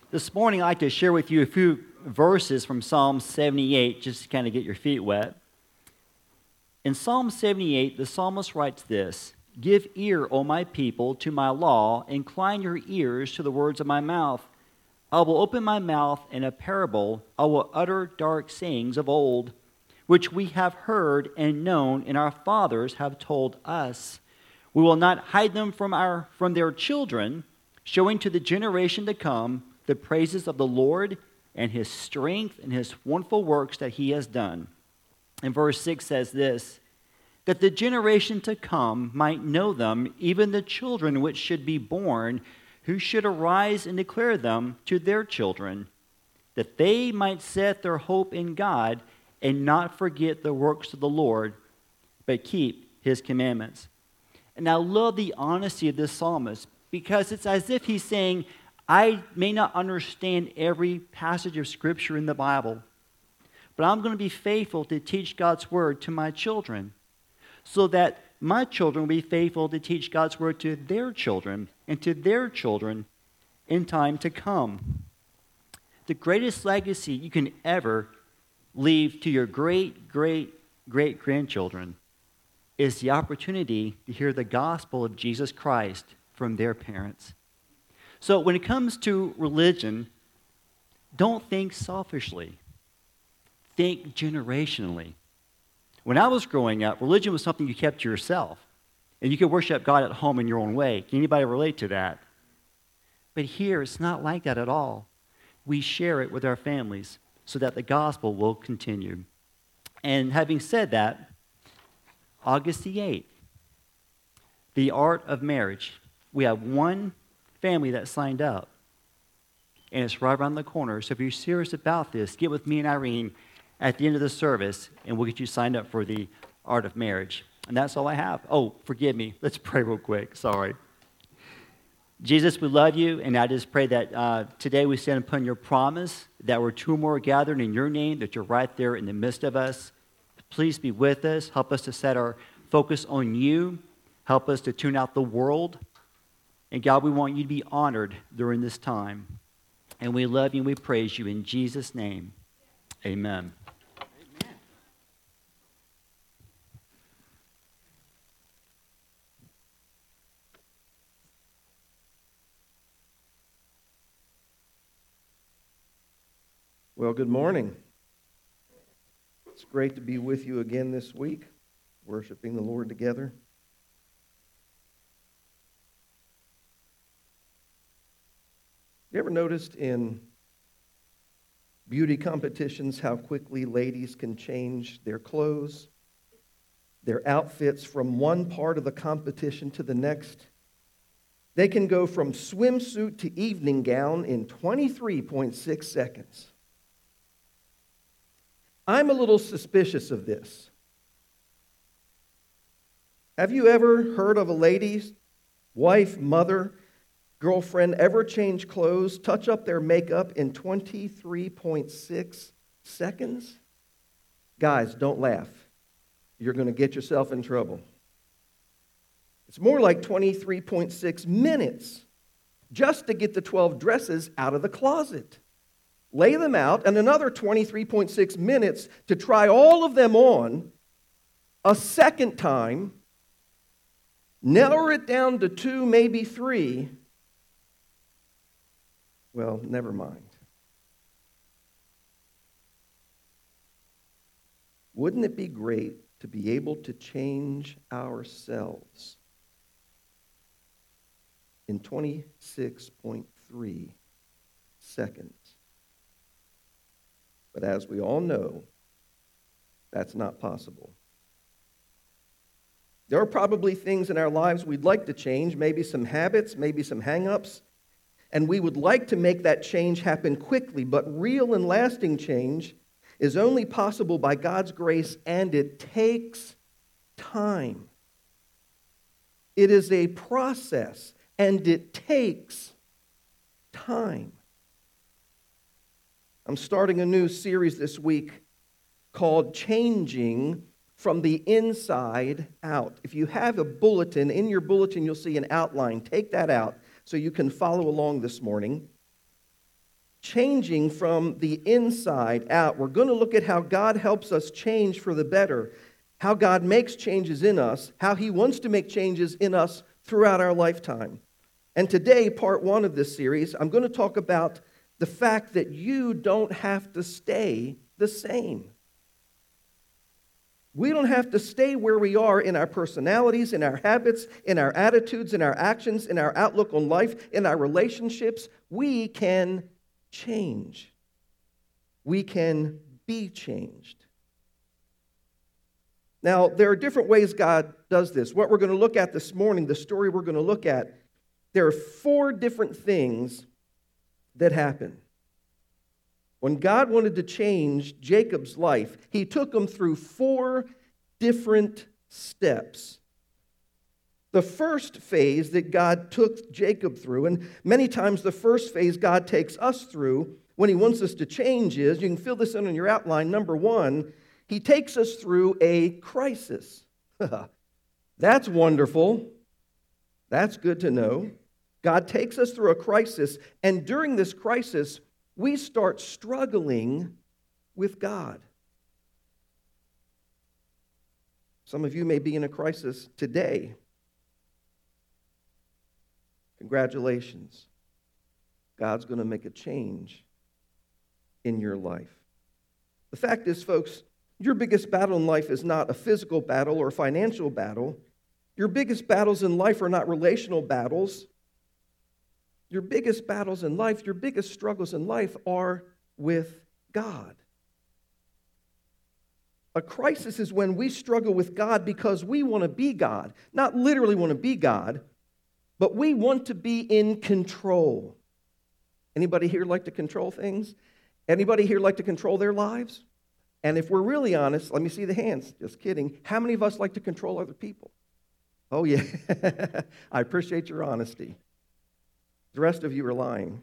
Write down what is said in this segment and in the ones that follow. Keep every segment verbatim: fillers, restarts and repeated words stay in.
This morning, I'd like to share with you a few verses from Psalm seventy-eight, just to kind of get your feet wet. In Psalm seventy-eight, the psalmist writes this: "Give ear, O my people, to my law. Incline your ears to the words of my mouth. I will open my mouth in a parable. I will utter dark sayings of old, which we have heard and known, and our fathers have told us. We will not hide them from our from their children, showing to the generation to come the praises of the Lord and his strength and his wonderful works that he has done." And verse six says this: "That the generation to come might know them, even the children which should be born, who should arise and declare them to their children, that they might set their hope in God and not forget the works of the Lord, but keep his commandments." And I love the honesty of this psalmist, because it's as if he's saying, I may not understand every passage of Scripture in the Bible, but I'm going to be faithful to teach God's Word to my children, so that my children will be faithful to teach God's Word to their children and to their children in time to come. The greatest legacy you can ever leave to your great, great, great grandchildren is the opportunity to hear the gospel of Jesus Christ from their parents. So when it comes to religion, don't think selfishly. Think generationally. When I was growing up, religion was something you kept to yourself, and you could worship God at home in your own way. Can anybody relate to that? But here, it's not like that at all. We share it with our families so that the gospel will continue. And having said that, August the eighth, the art of marriage. We have one family that signed up, and it's right around the corner. So if you're serious about this, get with me and Irene at the end of the service, and we'll get you signed up for the art of marriage. And that's all I have. Oh, forgive me. Let's pray real quick. Sorry. Jesus, we love you, and I just pray that uh, today we stand upon your promise that we're two or more gathered in your name, that you're right there in the midst of us. Please be with us. Help us to set our focus on you. Help us to tune out the world. And God, we want you to be honored during this time. And we love you and we praise you in Jesus' name. Amen. Amen. Well, good morning. It's great to be with you again this week, worshiping the Lord together. You ever noticed in beauty competitions how quickly ladies can change their clothes, their outfits from one part of the competition to the next? They can go from swimsuit to evening gown in twenty-three point six seconds. I'm a little suspicious of this. Have you ever heard of a lady's wife, mother, girlfriend ever change clothes, touch up their makeup in twenty-three point six seconds? Guys, don't laugh. You're going to get yourself in trouble. It's more like twenty-three point six minutes just to get the twelve dresses out of the closet. Lay them out, and another twenty-three point six minutes to try all of them on a second time, narrow it down to two, maybe three. Well, never mind. Wouldn't it be great to be able to change ourselves in twenty-six point three seconds? But as we all know, that's not possible. There are probably things in our lives we'd like to change, maybe some habits, maybe some hang-ups, and we would like to make that change happen quickly, but real and lasting change is only possible by God's grace, and it takes time. It is a process, and it takes time. I'm starting a new series this week called Changing from the Inside Out. If you have a bulletin, in your bulletin you'll see an outline. Take that out so you can follow along this morning. changing from the inside out. We're going to look at how God helps us change for the better, how God makes changes in us, how he wants to make changes in us throughout our lifetime. And today, part one of this series, I'm going to talk about the fact that you don't have to stay the same. We don't have to stay where we are in our personalities, in our habits, in our attitudes, in our actions, in our outlook on life, in our relationships. We can change. We can be changed. Now, there are different ways God does this. What we're going to look at this morning, the story we're going to look at, there are four different things that happen. When God wanted to change Jacob's life, he took him through four different steps. The first phase that God took Jacob through, and many times the first phase God takes us through when he wants us to change is, you can fill this in on your outline, number one, he takes us through a crisis. That's wonderful. That's good to know. God takes us through a crisis, and during this crisis, we start struggling with God. Some of you may be in a crisis today. Congratulations. God's going to make a change in your life. The fact is, folks, your biggest battle in life is not a physical battle or a financial battle. Your biggest battles in life are not relational battles. Your biggest battles in life, your biggest struggles in life are with God. A crisis is when we struggle with God because we want to be God. Not literally want to be God, but we want to be in control. Anybody here like to control things? Anybody here like to control their lives? And if we're really honest, let me see the hands. Just kidding. How many of us like to control other people? Oh, yeah. I appreciate your honesty. The rest of you are lying.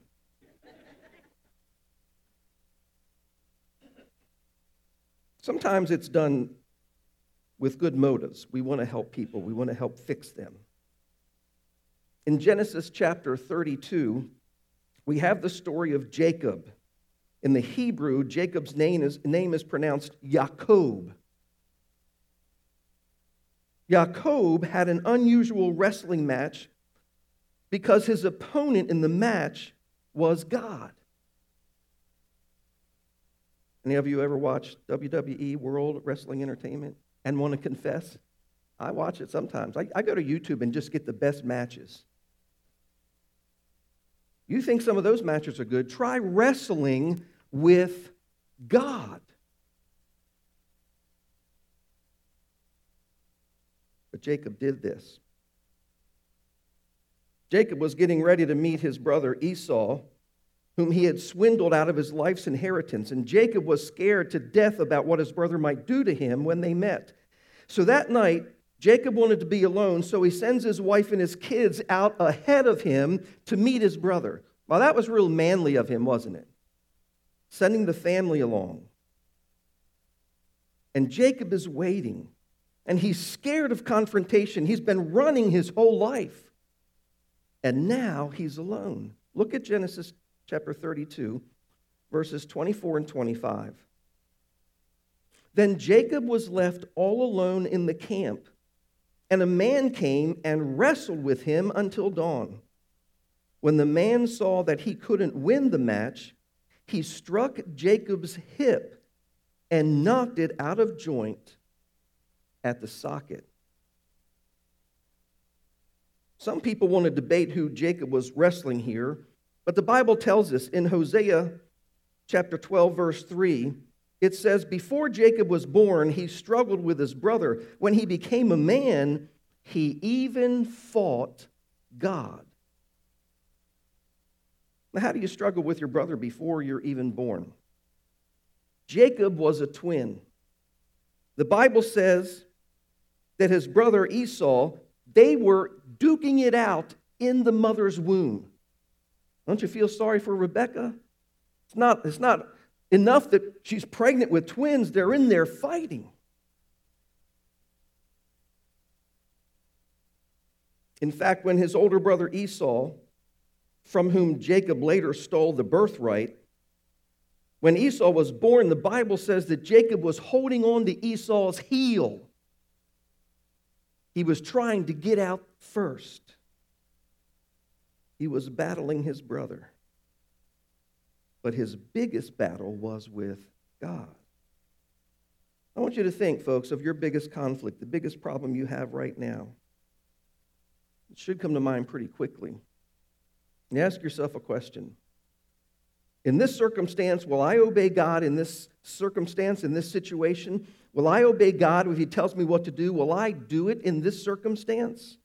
Sometimes it's done with good motives. We want to help people. We want to help fix them. In Genesis chapter thirty-two, we have the story of Jacob. In the Hebrew, Jacob's name is, name is pronounced Yaakov. Yaakov had an unusual wrestling match because his opponent in the match was God. Any of you ever watched W W E, World Wrestling Entertainment, and want to confess? I watch it sometimes. I, I go to YouTube and just get the best matches. You think some of those matches are good? Try wrestling with God. But Jacob did this. Jacob was getting ready to meet his brother Esau, whom he had swindled out of his life's inheritance. And Jacob was scared to death about what his brother might do to him when they met. So that night, Jacob wanted to be alone, so he sends his wife and his kids out ahead of him to meet his brother. Well, that was real manly of him, wasn't it? Sending the family along. And Jacob is waiting, and he's scared of confrontation. He's been running his whole life. And now he's alone. Look at Genesis chapter thirty-two, verses twenty-four and twenty-five. Then Jacob was left all alone in the camp, and a man came and wrestled with him until dawn. When the man saw that he couldn't win the match, he struck Jacob's hip and knocked it out of joint at the socket. Some people want to debate who Jacob was wrestling here, but the Bible tells us in Hosea chapter twelve, verse three, it says, before Jacob was born, he struggled with his brother. When he became a man, he even fought God. Now, how do you struggle with your brother before you're even born? Jacob was a twin. The Bible says that his brother Esau, they were duking it out in the mother's womb. Don't you feel sorry for Rebecca? It's not, it's not enough that she's pregnant with twins. They're in there fighting. In fact, when his older brother Esau, from whom Jacob later stole the birthright, When Esau was born, the Bible says that Jacob was holding on to Esau's heel. He was trying to get out first. He was battling his brother. But his biggest battle was with God. I want you to think, folks, of your biggest conflict, the biggest problem you have right now. It should come to mind pretty quickly. And ask yourself a question. In this circumstance, will I obey God in this circumstance, in this situation? Will I obey God if He tells me what to do? Will I do it in this circumstance?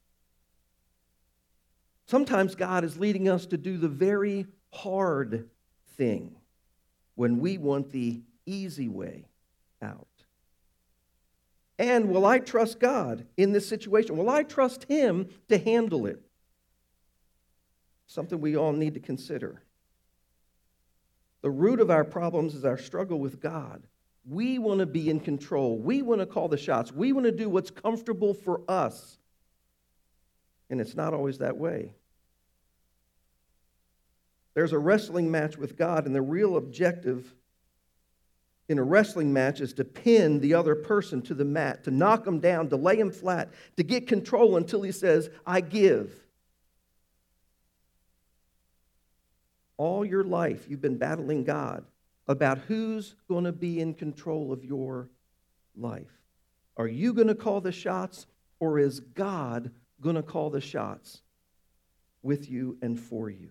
Sometimes God is leading us to do the very hard thing when we want the easy way out. And will I trust God in this situation? Will I trust Him to handle it? Something we all need to consider. The root of our problems is our struggle with God. We want to be in control. We want to call the shots. We want to do what's comfortable for us. And it's not always that way. There's a wrestling match with God, and the real objective in a wrestling match is to pin the other person to the mat, to knock him down, to lay him flat, to get control until he says, I give. All your life, you've been battling God about who's going to be in control of your life. Are you going to call the shots, or is God going to call the shots with you and for you?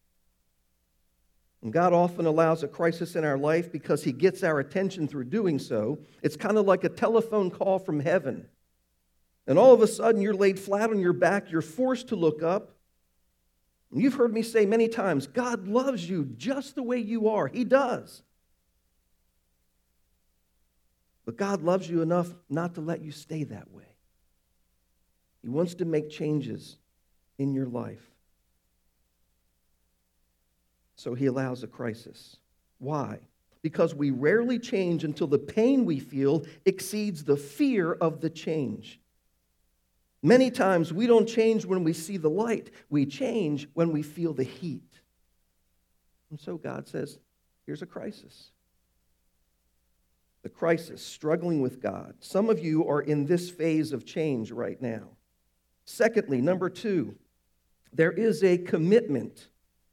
And God often allows a crisis in our life because He gets our attention through doing so. It's kind of like a telephone call from heaven. And all of a sudden, you're laid flat on your back. You're forced to look up. And you've heard me say many times, God loves you just the way you are. He does. But God loves you enough not to let you stay that way. He wants to make changes in your life. So He allows a crisis. Why? Because we rarely change until the pain we feel exceeds the fear of the change. Many times we don't change when we see the light. We change when we feel the heat. And so God says, here's a crisis. The crisis, struggling with God. Some of you are in this phase of change right now. Secondly, number two, there is a commitment.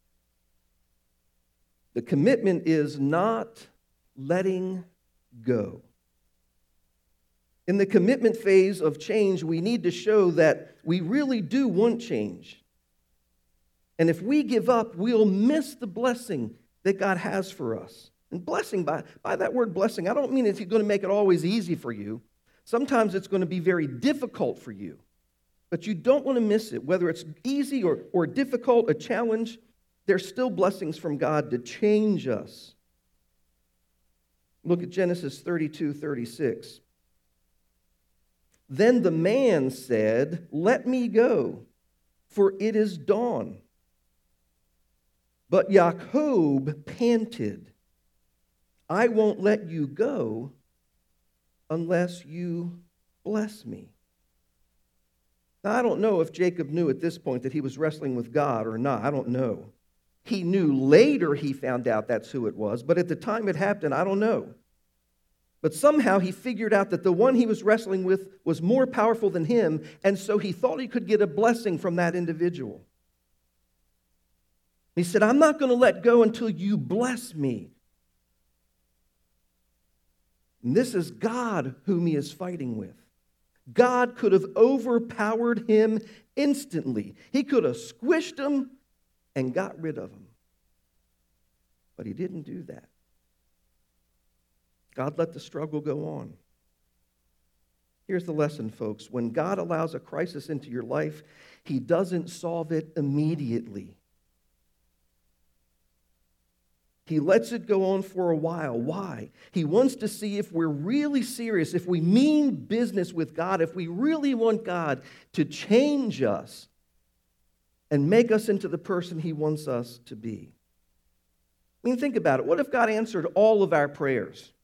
The commitment is not letting go. In the commitment phase of change, we need to show that we really do want change. And if we give up, we'll miss the blessing that God has for us. And blessing, by, by that word blessing, I don't mean it's going to make it always easy for you. Sometimes it's going to be very difficult for you. But you don't want to miss it. Whether it's easy or, or difficult, a challenge, there's still blessings from God to change us. Look at Genesis thirty-two thirty-six. Then the man said, let me go, for it is dawn. But Jacob panted, I won't let you go unless you bless me. Now, I don't know if Jacob knew at this point that he was wrestling with God or not. I don't know. He knew later he found out that's who it was, but at the time it happened, I don't know. But somehow he figured out that the one he was wrestling with was more powerful than him, and so he thought he could get a blessing from that individual. He said, I'm not going to let go until you bless me. And this is God whom he is fighting with. God could have overpowered him instantly. He could have squished him and got rid of him. But he didn't do that. God let the struggle go on. Here's the lesson, folks. When God allows a crisis into your life, he doesn't solve it immediately. He lets it go on for a while. Why? He wants to see if we're really serious, if we mean business with God, if we really want God to change us and make us into the person he wants us to be. I mean, think about it. What if God answered all of our prayers?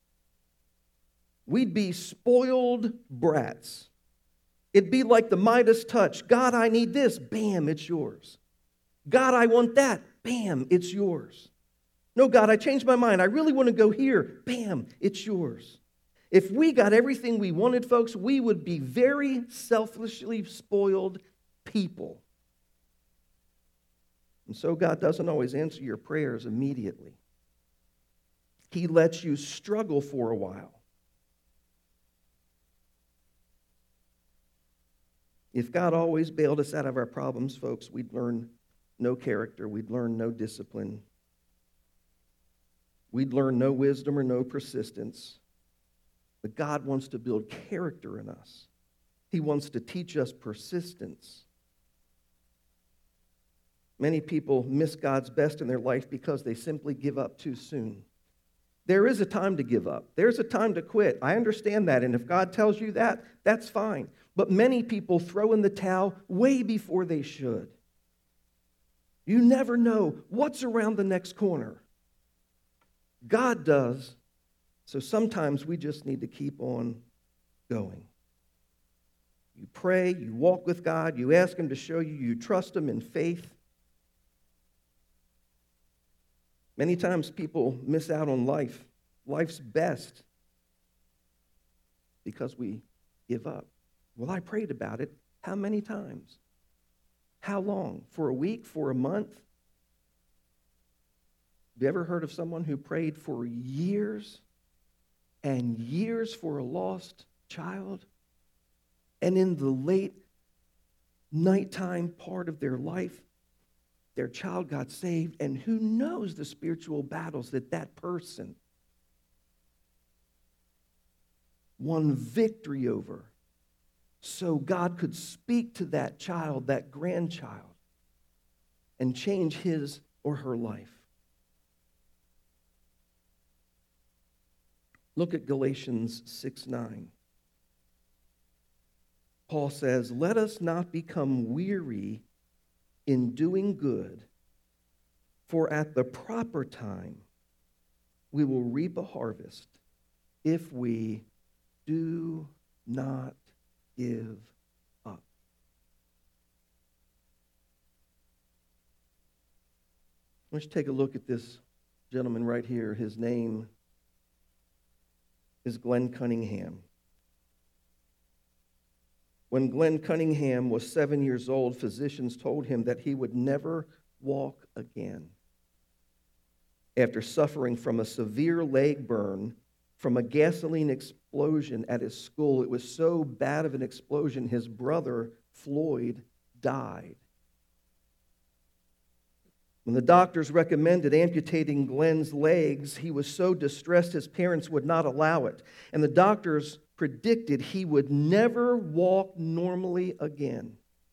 We'd be spoiled brats. It'd be like the Midas touch. God, I need this. Bam, it's yours. God, I want that. Bam, it's yours. No, God, I changed my mind. I really want to go here. Bam, it's yours. If we got everything we wanted, folks, we would be very selfishly spoiled people. And so God doesn't always answer your prayers immediately. He lets you struggle for a while. If God always bailed us out of our problems, folks, we'd learn no character. We'd learn no discipline. We'd learn no wisdom or no persistence. But God wants to build character in us. He wants to teach us persistence. Many people miss God's best in their life because they simply give up too soon. There is a time to give up. There's a time to quit. I understand that, and if God tells you that, that's fine. But many people throw in the towel way before they should. You never know what's around the next corner. God does, so sometimes we just need to keep on going. You pray, you walk with God, you ask Him to show you, you trust Him in faith. Many times people miss out on life, life's best, because we give up. Well, I prayed about it. How many times? How long? For a week? For a month? Have you ever heard of someone who prayed for years and years for a lost child? And in the late nighttime part of their life, their child got saved, and who knows the spiritual battles that that person won victory over, so God could speak to that child, that grandchild, and change his or her life. Look at Galatians six nine. Paul says, "Let us not become weary in doing good, for at the proper time we will reap a harvest if we do not give up." Let's take a look at this gentleman right here. His name is Glenn Cunningham. When Glenn Cunningham was seven years old, physicians told him that he would never walk again. After suffering from a severe leg burn from a gasoline explosion at his school, it was so bad of an explosion, his brother, Floyd, died. When the doctors recommended amputating Glenn's legs, he was so distressed his parents would not allow it. And the doctors predicted he would never walk normally again.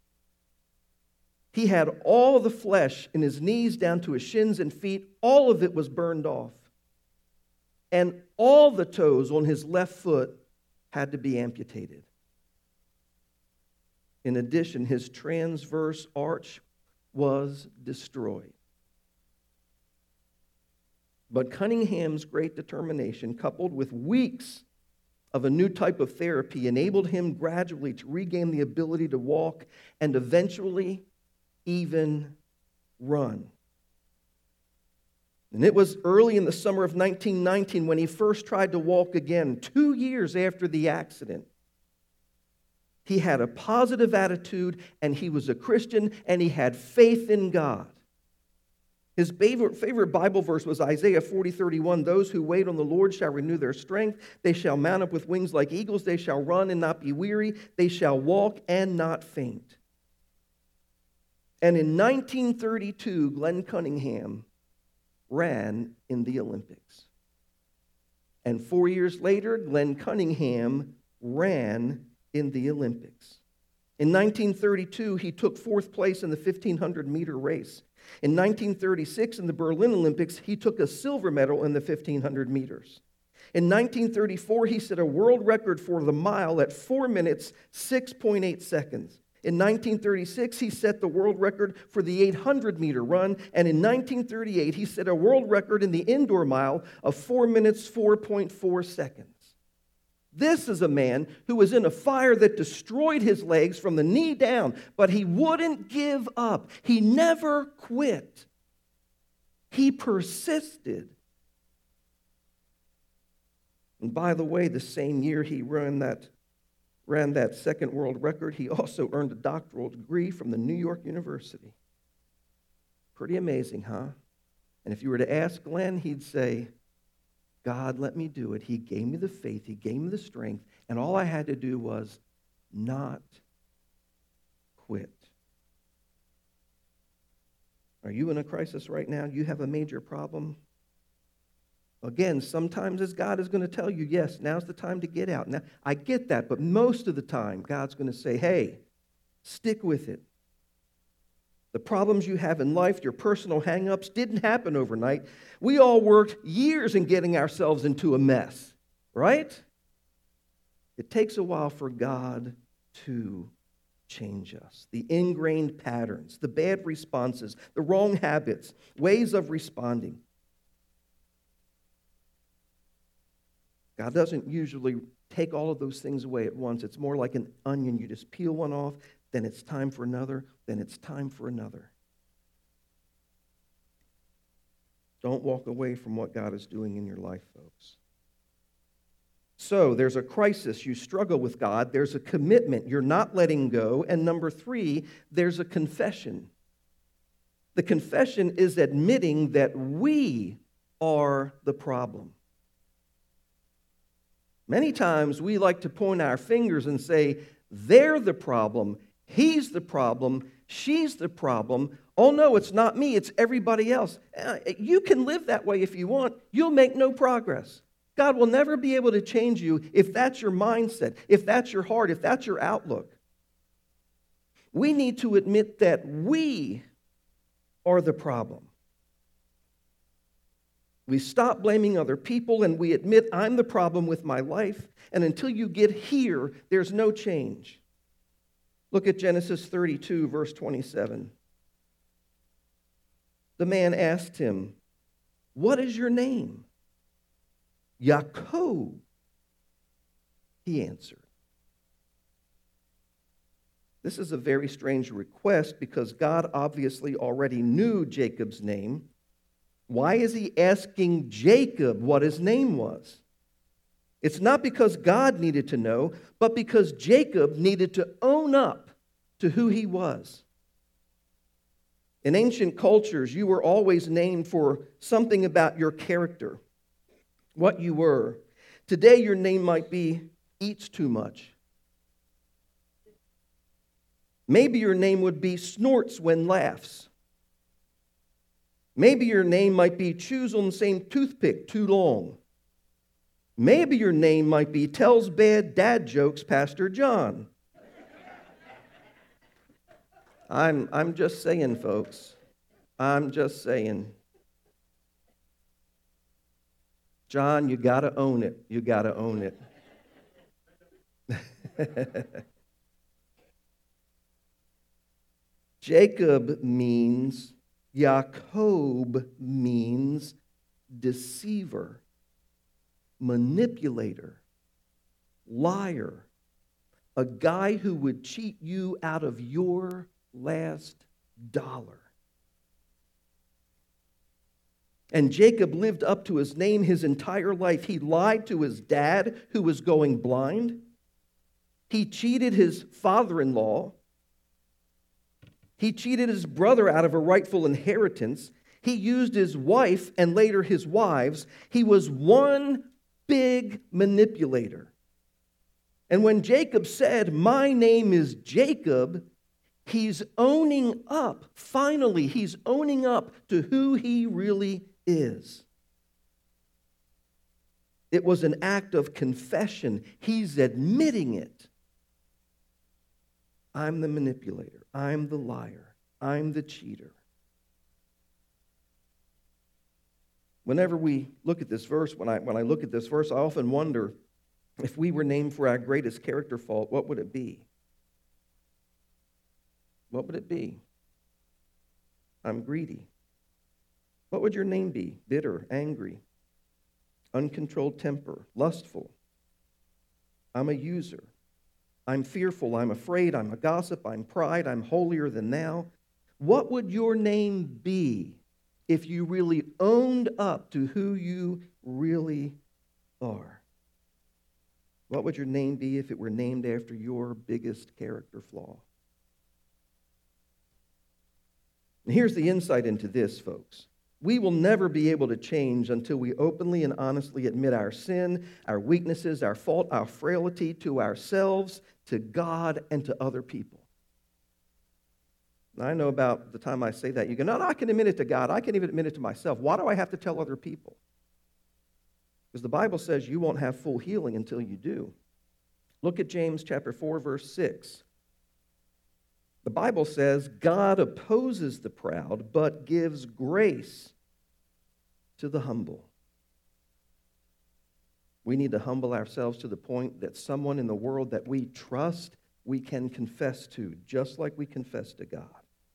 He had all the flesh in his knees down to his shins and feet. All of it was burned off. And all the toes on his left foot had to be amputated. In addition, his transverse arch was destroyed. But Cunningham's great determination, coupled with weeks of a new type of therapy, enabled him gradually to regain the ability to walk and eventually even run. And it was early in the summer of nineteen nineteen when he first tried to walk again, two years after the accident. He had a positive attitude, and he was a Christian, and he had faith in God. His favorite, favorite Bible verse was Isaiah forty thirty-one. "Those who wait on the Lord shall renew their strength. They shall mount up with wings like eagles. They shall run and not be weary. They shall walk and not faint." And in nineteen thirty-two, Glenn Cunningham ran in the Olympics. And four years later, Glenn Cunningham ran in the Olympics. In nineteen thirty-two, he took fourth place in the fifteen hundred meter race. In nineteen thirty-six, in the Berlin Olympics, he took a silver medal in the fifteen hundred meters. In nineteen thirty-four, he set a world record for the mile at four minutes, six point eight seconds. In nineteen thirty-six, he set the world record for the eight hundred meter run. And in nineteen thirty-eight, he set a world record in the indoor mile of four minutes, four point four seconds. This is a man who was in a fire that destroyed his legs from the knee down, but he wouldn't give up. He never quit. He persisted. And by the way, the same year he ran that, ran that second world record, he also earned a doctoral degree from the New York University. Pretty amazing, huh? And if you were to ask Glenn, he'd say, God let me do it. He gave me the faith. He gave me the strength. And all I had to do was not quit. Are you in a crisis right now? You have a major problem? Again, sometimes as God is going to tell you, yes, now's the time to get out. Now, I get that, but most of the time, God's going to say, hey, stick with it. The problems you have in life, your personal hang-ups, didn't happen overnight. We all worked years in getting ourselves into a mess, right? It takes a while for God to change us. The ingrained patterns, the bad responses, the wrong habits, ways of responding. God doesn't usually take all of those things away at once. It's more like an onion. You just peel one off, then it's time for another, then it's time for another. Don't walk away from what God is doing in your life, folks. So there's a crisis. You struggle with God. There's a commitment. You're not letting go. And number three, there's a confession. The confession is admitting that we are the problem. Many times we like to point our fingers and say, they're the problem, he's the problem, she's the problem. Oh no, it's not me, it's everybody else. Uh, you can live that way if you want. You'll make no progress. God will never be able to change you if that's your mindset, if that's your heart, if that's your outlook. We need to admit that we are the problem. We stop blaming other people and we admit I'm the problem with my life. And until you get here, there's no change. Look at Genesis thirty-two, verse twenty-seven. The man asked him, what is your name? Yaakov, he answered. This is a very strange request because God obviously already knew Jacob's name. Why is he asking Jacob what his name was? It's not because God needed to know, but because Jacob needed to own up to who he was. In ancient cultures, you were always named for something about your character, what you were. Today, your name might be eats too much. Maybe your name would be snorts when laughs. Maybe your name might be chews on the same toothpick too long. Maybe your name might be tells bad dad jokes, Pastor John. I'm, I'm just saying, folks. I'm just saying. John, you got to own it. You got to own it. Jacob means, Yaakov means deceiver, manipulator, liar, a guy who would cheat you out of your last dollar. And Jacob lived up to his name his entire life. He lied to his dad, who was going blind. He cheated his father-in-law. He cheated his brother out of a rightful inheritance. He used his wife and later his wives. He was one big manipulator. And when Jacob said, "My name is Jacob," he's owning up. Finally, he's owning up to who he really is. It was an act of confession. He's admitting it. I'm the manipulator. I'm the liar. I'm the cheater. Whenever we look at this verse, when I, when I look at this verse, I often wonder if we were named for our greatest character fault, what would it be? What would it be? I'm greedy. What would your name be? Bitter, angry, uncontrolled temper, lustful. I'm a user. I'm fearful, I'm afraid, I'm a gossip, I'm pride, I'm holier than thou. What would your name be if you really owned up to who you really are. What would your name be if it were named after your biggest character flaw? And here's the insight into this, folks. We will never be able to change until we openly and honestly admit our sin, our weaknesses, our fault, our frailty to ourselves, to God, and to other people. Now, I know about the time I say that, you go, no, no, I can admit it to God. I can even admit it to myself. Why do I have to tell other people? Because the Bible says you won't have full healing until you do. Look at James chapter four, verse six. The Bible says, God opposes the proud, but gives grace to the humble. We need to humble ourselves to the point that someone in the world that we trust, we can confess to, just like we confess to God.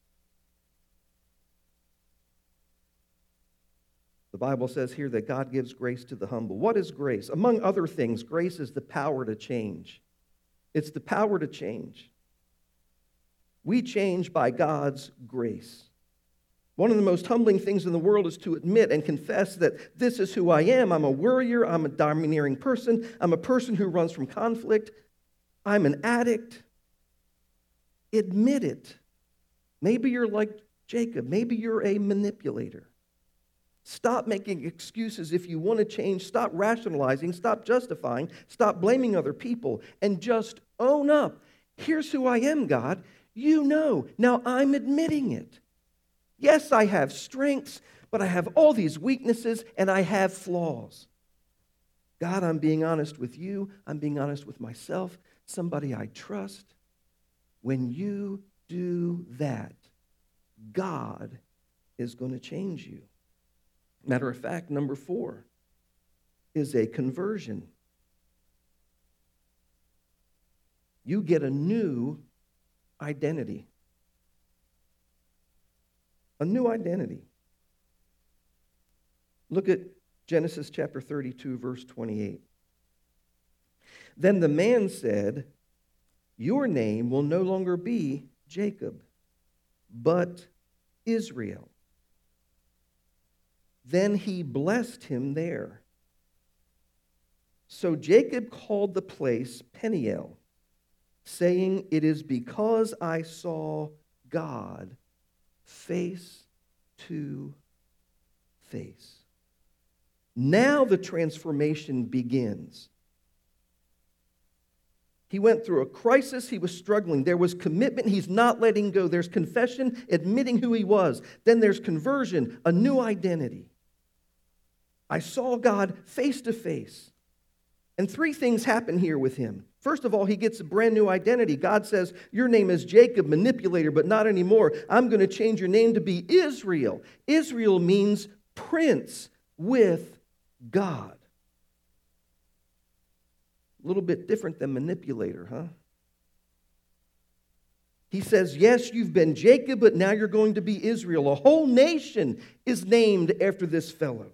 The Bible says here that God gives grace to the humble. What is grace? Among other things, grace is the power to change. It's the power to change. We change by God's grace. One of the most humbling things in the world is to admit and confess that this is who I am. I'm a worrier. I'm a domineering person. I'm a person who runs from conflict. I'm an addict. Admit it. Maybe you're like Jacob. Maybe you're a manipulator. Stop making excuses if you want to change. Stop rationalizing. Stop justifying. Stop blaming other people. And just own up. Here's who I am, God. You know. Now I'm admitting it. Yes, I have strengths, but I have all these weaknesses and I have flaws. God, I'm being honest with you. I'm being honest with myself, somebody I trust. When you do that, God is going to change you. Matter of fact, number four is a conversion. You get a new identity. A new identity. Look at Genesis chapter thirty-two, verse twenty-eight. Then the man said, your name will no longer be Jacob, but Israel. Then he blessed him there. So Jacob called the place Peniel, saying, it is because I saw God face to face. Now the transformation begins. He went through a crisis. He was struggling. There was commitment. He's not letting go. There's confession, admitting who he was. Then there's conversion, a new identity. I saw God face to face. And three things happen here with him. First of all, he gets a brand new identity. God says, your name is Jacob, manipulator, but not anymore. I'm going to change your name to be Israel. Israel means prince with God. A little bit different than manipulator, huh? He says, yes, you've been Jacob, but now you're going to be Israel. A whole nation is named after this fellow.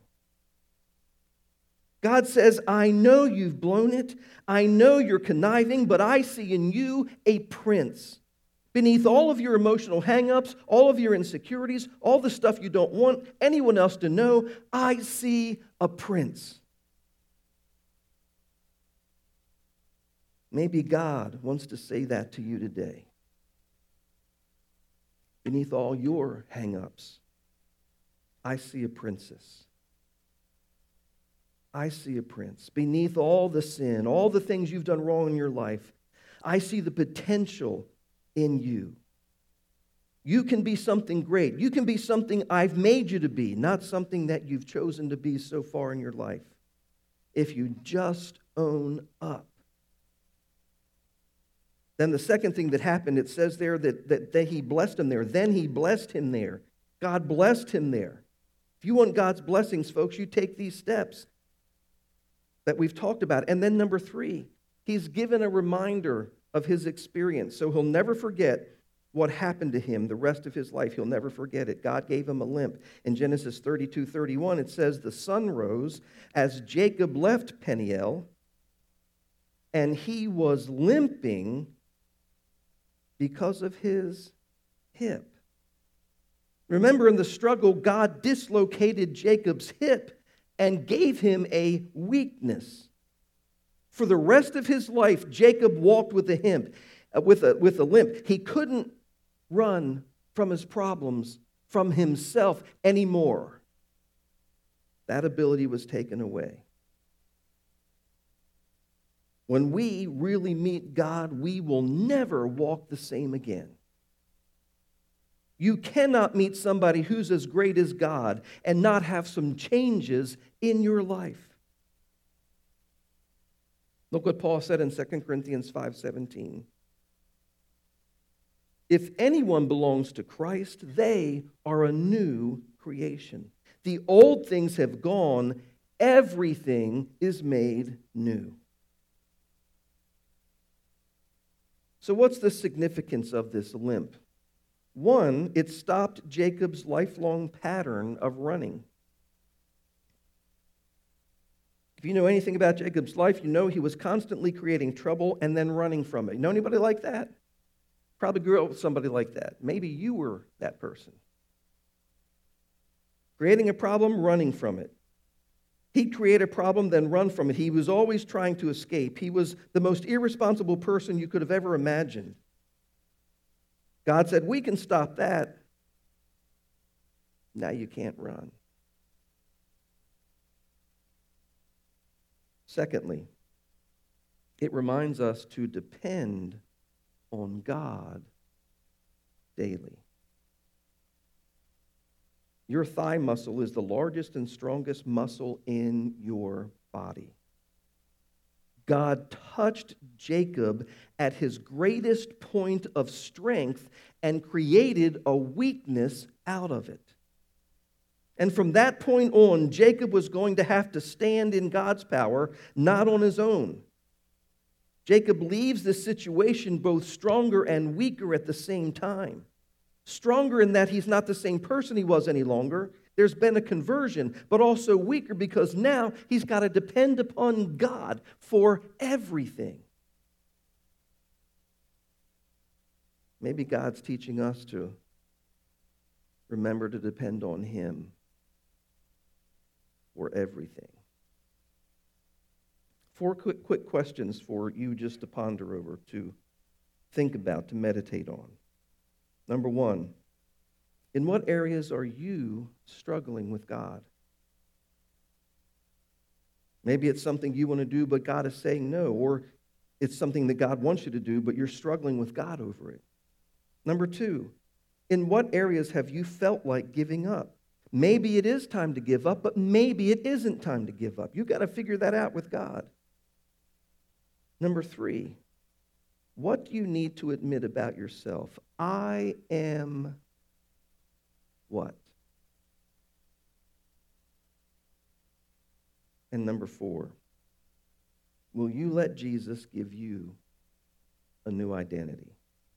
God says, I know you've blown it. I know you're conniving, but I see in you a prince. Beneath all of your emotional hang-ups, all of your insecurities, all the stuff you don't want anyone else to know, I see a prince. Maybe God wants to say that to you today. Beneath all your hang-ups, I see a princess. I see a prince. Beneath all the sin, all the things you've done wrong in your life, I see the potential in you. You can be something great. You can be something I've made you to be, not something that you've chosen to be so far in your life. If you just own up. Then the second thing that happened, it says there that, that, that he blessed him there. Then he blessed him there. God blessed him there. If you want God's blessings, folks, you take these steps that we've talked about. And then number three, he's given a reminder of his experience. So he'll never forget what happened to him the rest of his life. He'll never forget it. God gave him a limp. In Genesis thirty-two thirty-one, it says, the sun rose as Jacob left Peniel, and he was limping because of his hip. Remember, in the struggle, God dislocated Jacob's hip and gave him a weakness. For the rest of his life, Jacob walked with a limp. Uh, with a, with a limp. He couldn't run from his problems, from himself anymore. That ability was taken away. When we really meet God, we will never walk the same again. You cannot meet somebody who's as great as God and not have some changes in your life. Look what Paul said in Second Corinthians five seventeen. If anyone belongs to Christ, they are a new creation. The old things have gone, everything is made new. So what's the significance of this limp? One, it stopped Jacob's lifelong pattern of running. If you know anything about Jacob's life, you know he was constantly creating trouble and then running from it. You know anybody like that? Probably grew up with somebody like that. Maybe you were that person. Creating a problem, running from it. He'd create a problem, then run from it. He was always trying to escape. He was the most irresponsible person you could have ever imagined. God said, we can stop that. Now you can't run. Secondly, it reminds us to depend on God daily. Your thigh muscle is the largest and strongest muscle in your body. God touched Jacob at his greatest point of strength and created a weakness out of it. And from that point on, Jacob was going to have to stand in God's power, not on his own. Jacob leaves this situation both stronger and weaker at the same time. Stronger in that he's not the same person he was any longer. There's been a conversion, but also weaker because now he's got to depend upon God for everything. Maybe God's teaching us to remember to depend on Him for everything. Four quick, quick questions for you just to ponder over, to think about, to meditate on. Number one, in what areas are you struggling with God? Maybe it's something you want to do, but God is saying no, or it's something that God wants you to do, but you're struggling with God over it. Number two, in what areas have you felt like giving up? Maybe it is time to give up, but maybe it isn't time to give up. You've got to figure that out with God. Number three, what do you need to admit about yourself? I am what? And number four, will you let Jesus give you a new identity?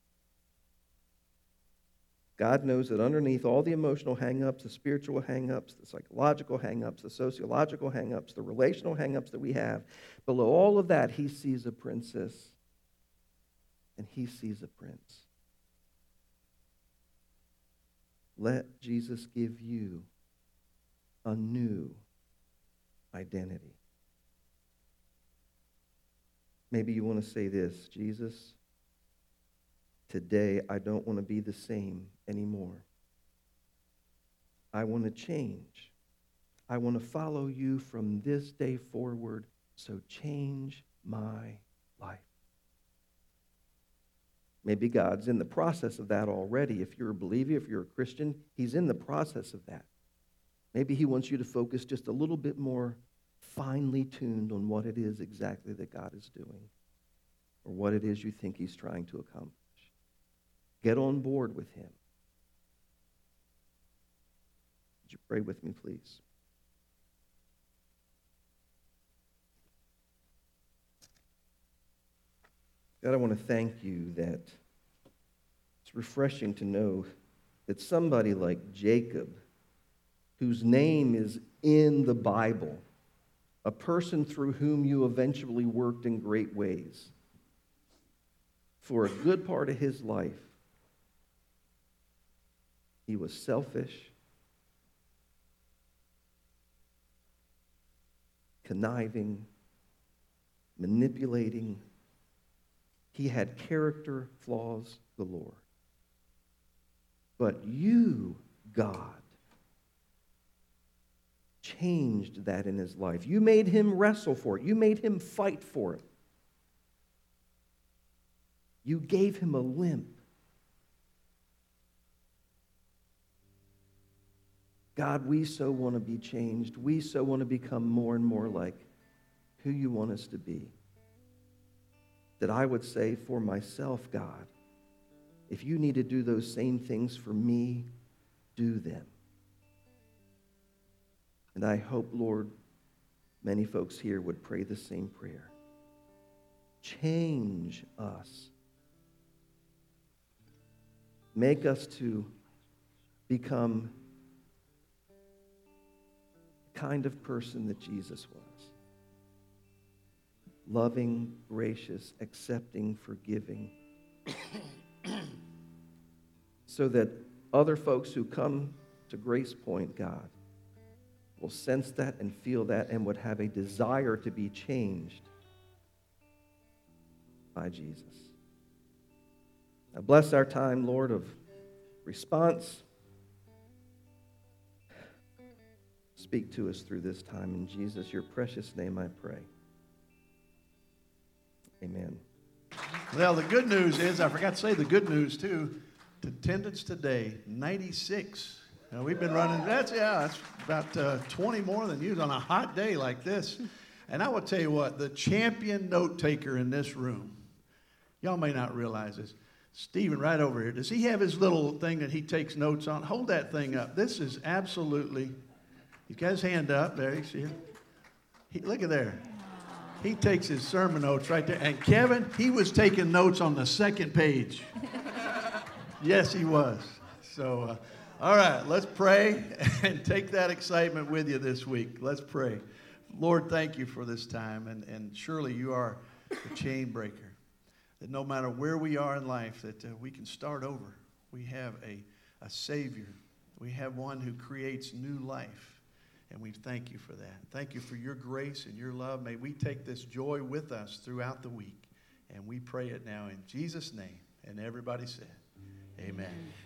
God knows that underneath all the emotional hang-ups, the spiritual hang-ups, the psychological hang-ups, the sociological hang-ups, the relational hang-ups that we have, below all of that, He sees a princess and He sees a prince. Let Jesus give you a new identity. Maybe you want to say this, Jesus, today I don't want to be the same anymore. I want to change. I want to follow you from this day forward, so change my life. Maybe God's in the process of that already. If you're a believer, if you're a Christian, He's in the process of that. Maybe He wants you to focus just a little bit more finely tuned on what it is exactly that God is doing, or what it is you think He's trying to accomplish. Get on board with Him. Would you pray with me, please? God, I want to thank you that it's refreshing to know that somebody like Jacob, whose name is in the Bible, a person through whom you eventually worked in great ways, for a good part of his life, He was selfish, conniving, manipulating. He had character flaws galore. But you, God, changed that in his life. You made him wrestle for it. You made him fight for it. You gave him a limp. God, we so want to be changed. We so want to become more and more like who you want us to be. That I would say for myself, God, if you need to do those same things for me, do them. And I hope, Lord, many folks here would pray the same prayer. Change us. Make us to become the kind of person that Jesus was. Loving, gracious, accepting, forgiving. So that other folks who come to Grace Point, God, will sense that and feel that and would have a desire to be changed by Jesus. Now bless our time, Lord, of response. Speak to us through this time. In Jesus, your precious name, I pray. Amen. Well, the good news is, I forgot to say the good news too, attendance today, ninety-six. Now, we've been running, that's, yeah, that's about uh, twenty more than usual on a hot day like this. And I will tell you what, the champion note taker in this room, y'all may not realize this, Stephen right over here, does he have his little thing that he takes notes on? Hold that thing up. This is absolutely, he's got his hand up, there, you see it? He, look at there. He takes his sermon notes right there. And Kevin, he was taking notes on the second page. Yes, he was. So, uh, all right, let's pray and take that excitement with you this week. Let's pray. Lord, thank you for this time. And, and surely you are the chain breaker. That no matter where we are in life, that uh, we can start over. We have a, a Savior. We have one who creates new life. And we thank you for that. Thank you for your grace and your love. May we take this joy with us throughout the week. And we pray it now in Jesus' name. And everybody said, amen.